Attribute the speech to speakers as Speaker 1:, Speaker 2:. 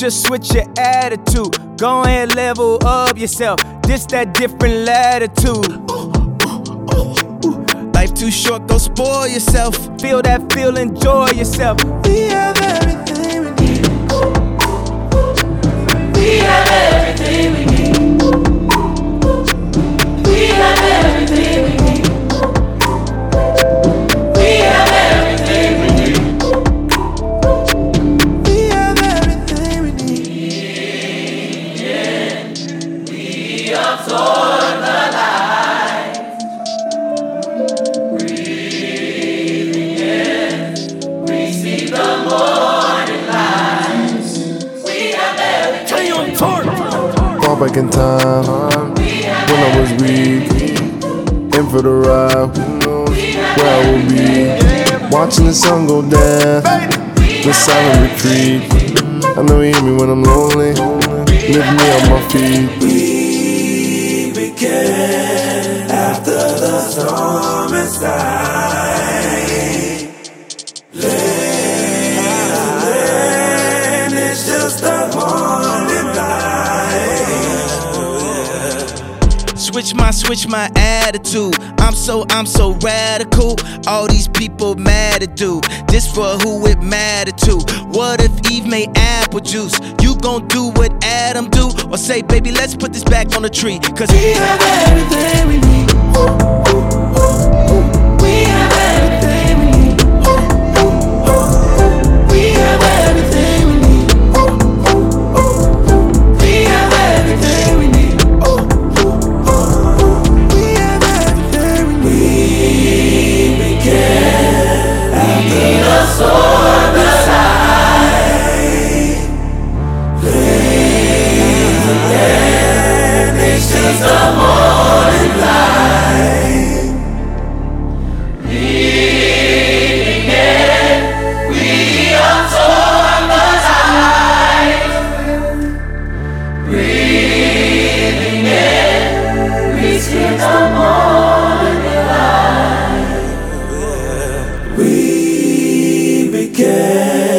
Speaker 1: just switch your attitude. Go ahead, level up yourself. This that different latitude. Life too short, go spoil yourself. Feel that feel, enjoy yourself. We have everything we need.
Speaker 2: We have everything we need. We have everything we need. We have everything we need.
Speaker 1: We have everything we need.
Speaker 2: Yeah. We absorb the light. Breathing in, receive the morning light. We have everything.
Speaker 3: Fall back in time when I was weak, in for the ride. Who knows where I will be? Watching the sun go down, the silent retreat. I know you hear me when I'm lonely. Lift me on my feet.
Speaker 4: We begin after the storm inside. Land is just a morning light.
Speaker 1: Switch my attitude. I'm so radical. All these people mad at dude. This for who it matter to. What if Eve made apple juice? You gon' do what Adam do? Or say, baby, let's put this back on the tree. Cause we have everything we need.
Speaker 2: We have everything we need. We have everything we need. We have everything we need.
Speaker 1: We have everything we need.
Speaker 4: We begin after the storm inside. Land is just a morning light.
Speaker 2: Breathing in, we absorb the light. Breathing in, receive the morning light.
Speaker 4: We begin